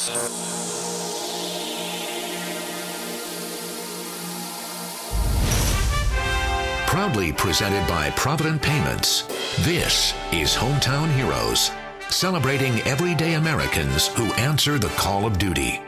Proudly presented by Provident Payments, this is Hometown Heroes, celebrating everyday Americans who answer the call of duty.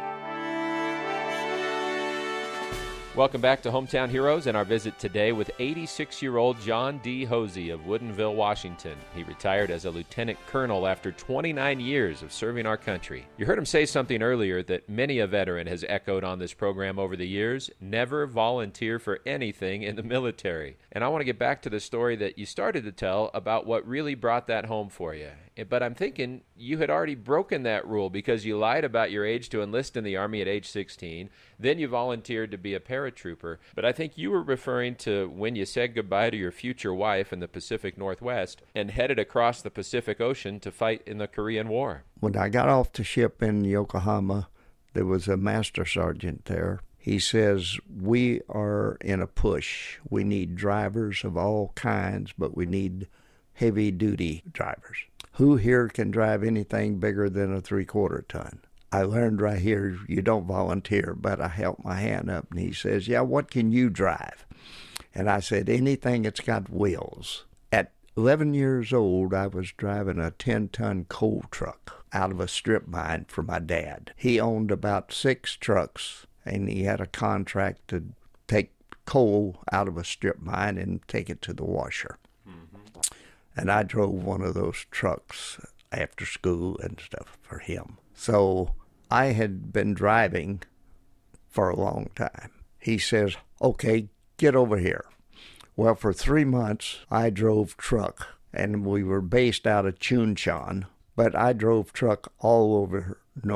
Welcome back to Hometown Heroes and our visit today with 86-year-old John D. Hosey of Woodinville, Washington. He retired as a lieutenant colonel after 29 years of serving our country. You heard him say something earlier that many a veteran has echoed on this program over the years: never volunteer for anything in the military. And I want to get back to the story that you started to tell about what really brought that home for you. But I'm thinking you had already broken that rule because you lied about your age to enlist in the Army at age 16. Then you volunteered to be a paratrooper. But I think you were referring to when you said goodbye to your future wife in the Pacific Northwest and headed across the Pacific Ocean to fight in the Korean War. When I got off the ship in Yokohama, there was a master sergeant there. He says, "We are in a push. We need drivers of all kinds, but we need heavy-duty drivers. Who here can drive anything bigger than a 3/4 ton?" I learned right here, you don't volunteer, but I held my hand up, and he says, "Yeah, what can you drive?" And I said, "Anything that's got wheels." At 11 years old, I was driving a 10-ton coal truck out of a strip mine for my dad. He owned about 6 trucks, and he had a contract to take coal out of a strip mine and take it to the washer. And I drove one of those trucks after school and stuff for him. So I had been driving for a long time. He says, "Okay, get over here." Well, for 3 months, I drove truck, and we were based out of Chuncheon, but I drove truck all over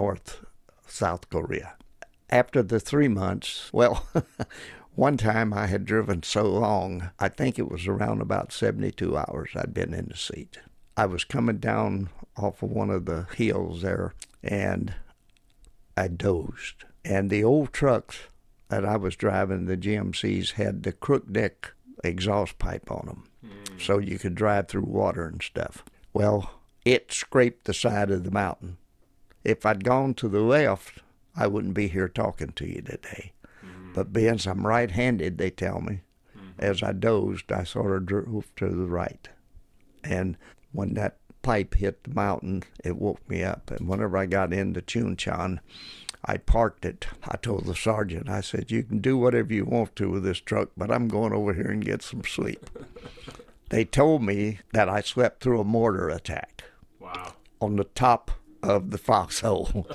South Korea. After the 3 months, well, one time I had driven so long, I think it was around about 72 hours I'd been in the seat. I was coming down off of one of the hills there, and I dozed. And the old trucks that I was driving, the GMCs, had the crook neck exhaust pipe on them, so you could drive through water and stuff. Well, it scraped the side of the mountain. If I'd gone to the left, I wouldn't be here talking to you today. But being I'm right-handed, they tell me, as I dozed, I sort of drove to the right. And when that pipe hit the mountain, it woke me up. And whenever I got into Chuncheon, I parked it. I told the sergeant, I said, "You can do whatever you want to with this truck, but I'm going over here and get some sleep." They told me that I slept through a mortar attack. Wow. On the top of the foxhole.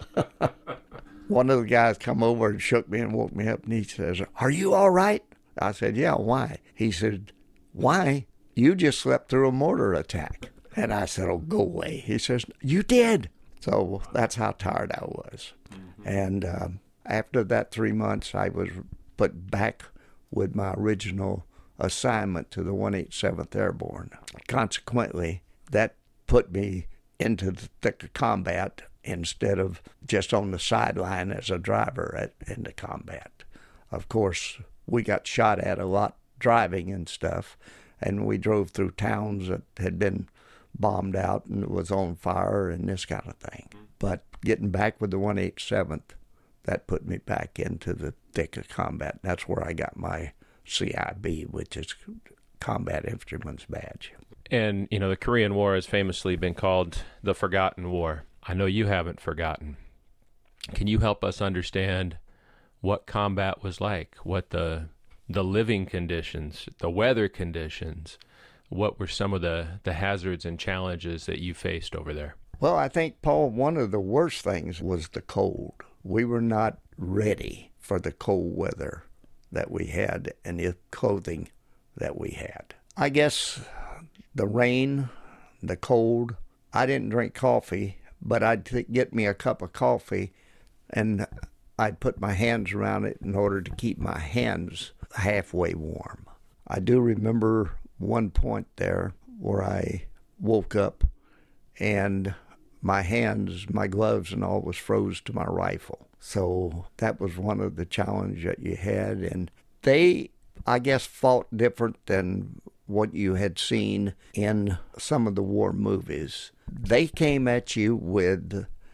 One of the guys come over and shook me and woke me up, and he says, "Are you all right?" I said, "Yeah, why?" He said, "Why? You just slept through a mortar attack." And I said, "Oh, go away." He says, "You did." So that's how tired I was. And after that 3 months, I was put back with my original assignment to the 187th Airborne. Consequently, that put me into the thick of combat instead of just on the sideline as a driver in the combat. Of course, we got shot at a lot driving and stuff, and we drove through towns that had been bombed out and was on fire and this kind of thing. But getting back with the 187th, that put me back into the thick of combat. That's where I got my CIB, which is Combat Infantryman's Badge. And, you know, the Korean War has famously been called the Forgotten War. I know you haven't forgotten. Can you help us understand what combat was like, what the living conditions, the weather conditions, what were some of the hazards and challenges that you faced over there? Well, I think, Paul, one of the worst things was the cold. We were not ready for the cold weather that we had and the clothing that we had. I guess the rain, the cold. I didn't drink coffee, but I'd get me a cup of coffee, and I'd put my hands around it in order to keep my hands halfway warm. I do remember one point there where I woke up and my hands, my gloves and all was froze to my rifle. So that was one of the challenges that you had. And they, I guess, fought different than what you had seen in some of the war movies. They came at you with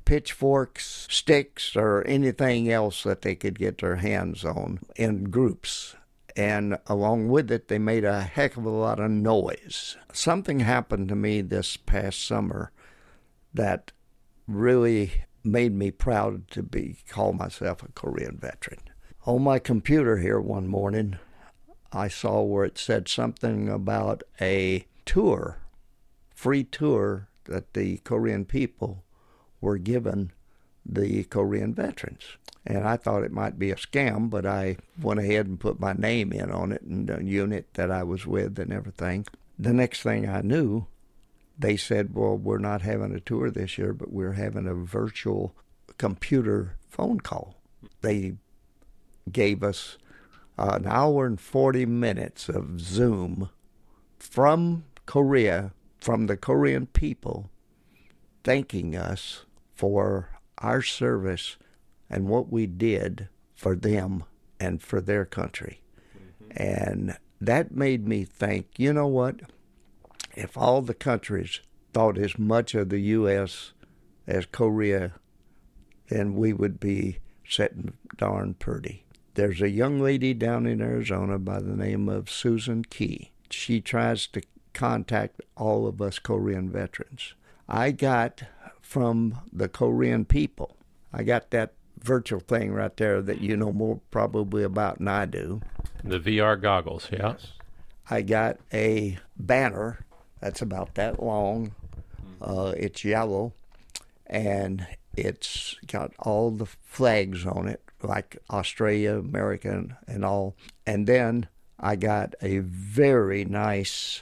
pitchforks, sticks, or anything else that they could get their hands on in groups. And along with it, they made a heck of a lot of noise. Something happened to me this past summer that really made me proud to call myself a Korean veteran. On my computer here one morning, I saw where it said something about a tour, free tour that the Korean people were given the Korean veterans. And I thought it might be a scam, but I went ahead and put my name in on it and the unit that I was with and everything. The next thing I knew, they said, well, we're not having a tour this year, but we're having a virtual computer phone call. They gave us an hour and 40 minutes of Zoom from Korea, from the Korean people, thanking us for our service and what we did for them and for their country. And that made me think, you know what? If all the countries thought as much of the U.S. as Korea, then we would be sitting darn pretty. There's a young lady down in Arizona by the name of Susan Key. She tries to contact all of us Korean veterans. I got from the Korean people, I got that virtual thing right there that you know more probably about than I do. The VR goggles, yeah. I got a banner that's about that long. It's yellow, and it's got all the flags on it, like Australia, America, and all. And then I got a very nice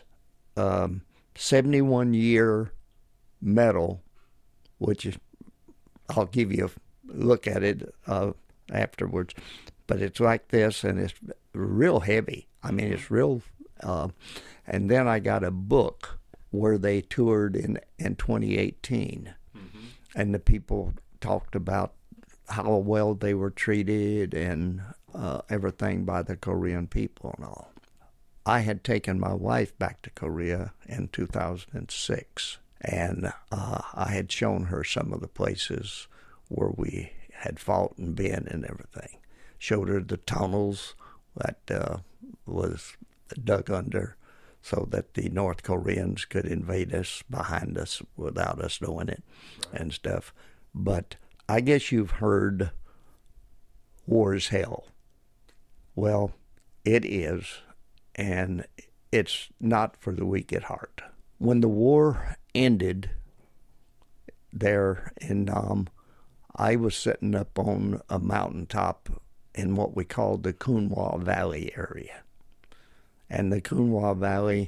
71-year medal, which is, I'll give you a look at it afterwards, but it's like this, and it's real heavy. I mean, it's real. And then I got a book where they toured in 2018, and the people talked about how well they were treated and everything by the Korean people and all. I had taken my wife back to Korea in 2006, and I had shown her some of the places where we had fought and been and everything. Showed her the tunnels that was dug under so that the North Koreans could invade us behind us without us knowing it, and stuff. But I guess you've heard war is hell. Well, it is, and it's not for the weak at heart. When the war ended there in Nam, I was sitting up on a mountaintop in what we called the Kunwa Valley area. And the Kunwa Valley,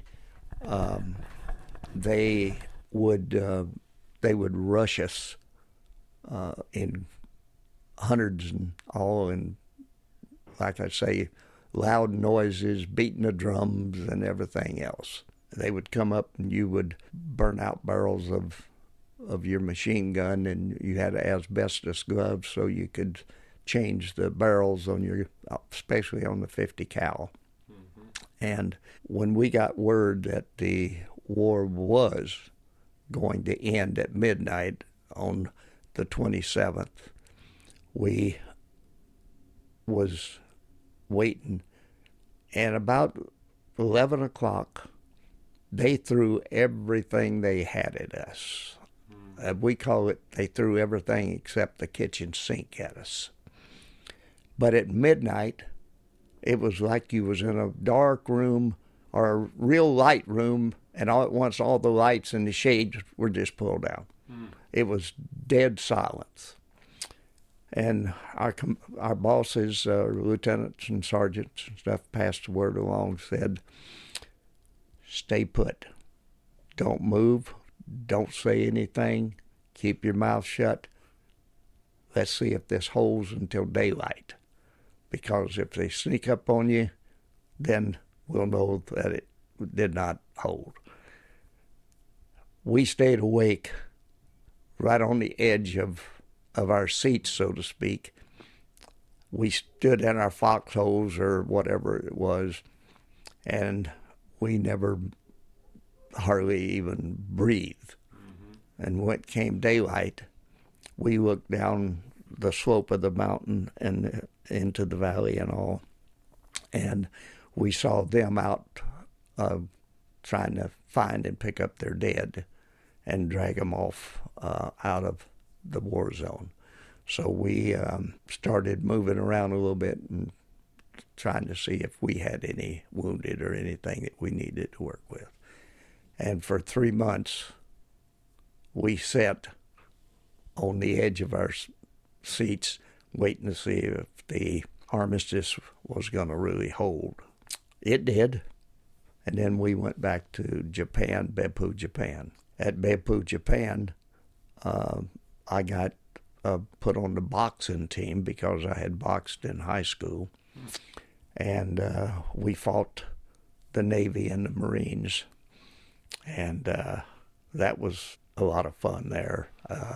they would rush us in hundreds and all, and like I say, loud noises, beating the drums and everything else. They would come up and you would burn out barrels of your machine gun, and you had asbestos gloves so you could change the barrels on your, especially on the 50 cal. And when we got word that the war was going to end at midnight on the 27th, we was waiting, and about 11 o'clock, they threw everything they had at us. We call it, they threw everything except the kitchen sink at us. But at midnight, it was like you was in a dark room or a real light room, and all at once all the lights and the shades were just pulled down. It was dead silence. And our bosses, lieutenants and sergeants and stuff, passed the word along, said, stay put. Don't move. Don't say anything. Keep your mouth shut. Let's see if this holds until daylight. Because if they sneak up on you, then we'll know that it did not hold. We stayed awake right on the edge of our seats, so to speak. We stood in our foxholes or whatever it was, and we never hardly even breathed. And when it came daylight, we looked down the slope of the mountain and into the valley and all, and we saw them out trying to find and pick up their dead and drag them off out of the war zone. So we started moving around a little bit and trying to see if we had any wounded or anything that we needed to work with. And for 3 months, we sat on the edge of our seats waiting to see if the armistice was going to really hold. It did. And then we went back to Japan, Beppu, Japan. At Beppu, Japan, I got put on the boxing team because I had boxed in high school. And we fought the Navy and the Marines. And that was a lot of fun there.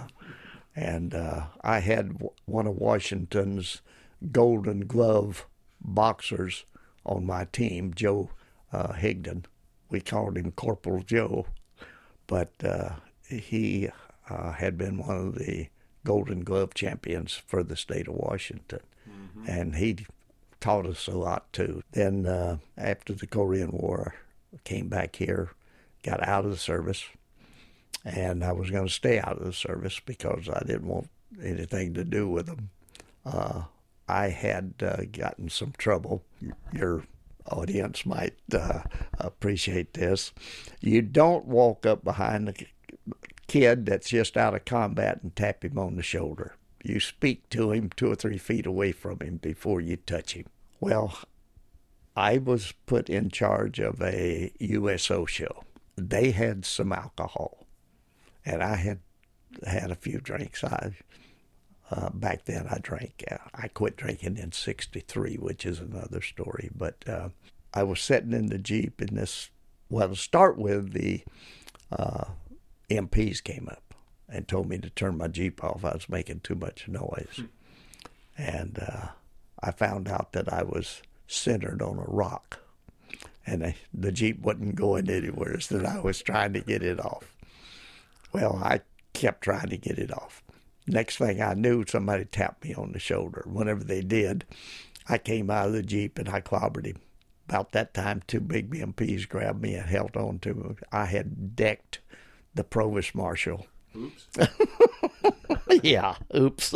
And I had one of Washington's Golden Glove boxers on my team, Joe Higdon. We called him Corporal Joe, but he had been one of the Golden Glove champions for the state of Washington. Mm-hmm. And he taught us a lot, too. Then after the Korean War, I came back here, got out of the service, and I was going to stay out of the service because I didn't want anything to do with them. I had gotten some trouble. Your audience might appreciate this. You don't walk up behind the kid that's just out of combat and tap him on the shoulder. You speak to him 2 or 3 feet away from him before you touch him. Well, I was put in charge of a USO show. They had some alcohol, and I had had a few drinks. Back then I drank. I quit drinking in '63, which is another story. But I was sitting in the Jeep in this, well, to start with, the MPs came up and told me to turn my Jeep off. I was making too much noise. And I found out that I was centered on a rock. And the Jeep wasn't going anywhere, so I was trying to get it off. Well, I kept trying to get it off. Next thing I knew, somebody tapped me on the shoulder. Whenever they did, I came out of the Jeep and I clobbered him. About that time, 2 big MPs grabbed me and held on to me. I had decked the provost marshal. Oops. Yeah, oops.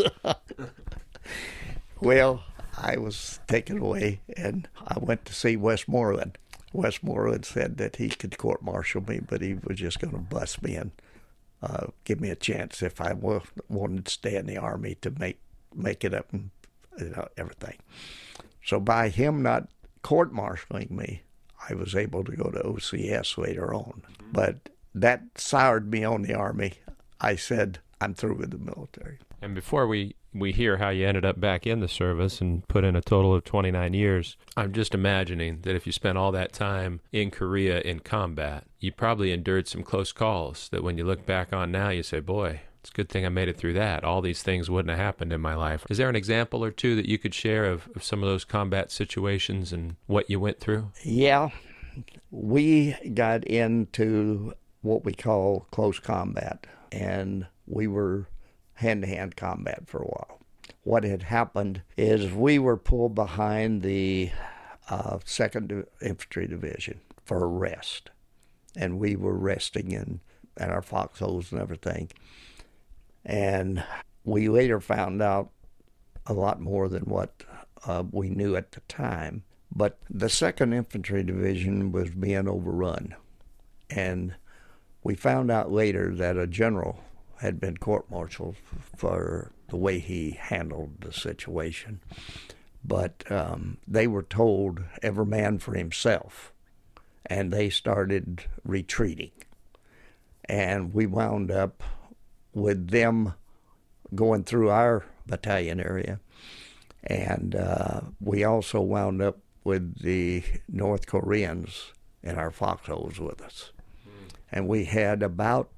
Well, I was taken away, and I went to see Westmoreland. Westmoreland said that he could court-martial me, but he was just going to bust me and give me a chance if I wanted to stay in the Army to make it up and everything. So by him not court-martialing me, I was able to go to OCS later on. Mm-hmm. But that soured me on the Army. I said, I'm through with the military. And before we hear how you ended up back in the service and put in a total of 29 years, I'm just imagining that if you spent all that time in Korea in combat, you probably endured some close calls that when you look back on now, you say, boy, it's a good thing I made it through that. All these things wouldn't have happened in my life. Is there an example or two that you could share of some of those combat situations and what you went through? Yeah. We got into what we call close combat, and we were hand-to-hand combat for a while. What had happened is we were pulled behind the 2nd Infantry Division for a rest, and we were resting in our foxholes and everything. And we later found out a lot more than what we knew at the time. But the 2nd Infantry Division was being overrun, and we found out later that a general had been court-martialed for the way he handled the situation. But they were told every man for himself, and they started retreating. And we wound up with them going through our battalion area, and we also wound up with the North Koreans in our foxholes with us. And we had about,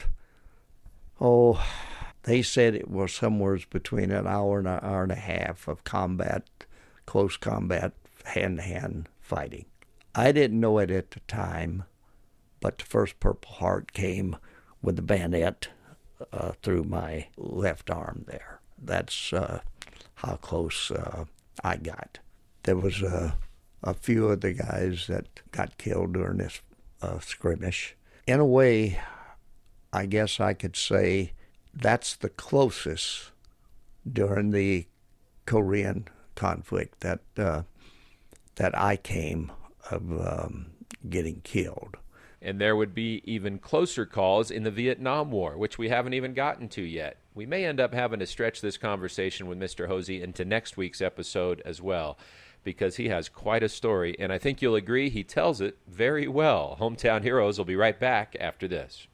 they said it was somewhere between an hour and a half of combat, close combat, hand-to-hand fighting. I didn't know it at the time, but the 1st Purple Heart came with the bayonet through my left arm there. That's how close I got. There was a few of the guys that got killed during this skirmish. In a way, I guess I could say that's the closest during the Korean conflict that I came of getting killed. And there would be even closer calls in the Vietnam War, which we haven't even gotten to yet. We may end up having to stretch this conversation with Mr. Hosey into next week's episode as well, because he has quite a story, and I think you'll agree he tells it very well. Hometown Heroes will be right back after this.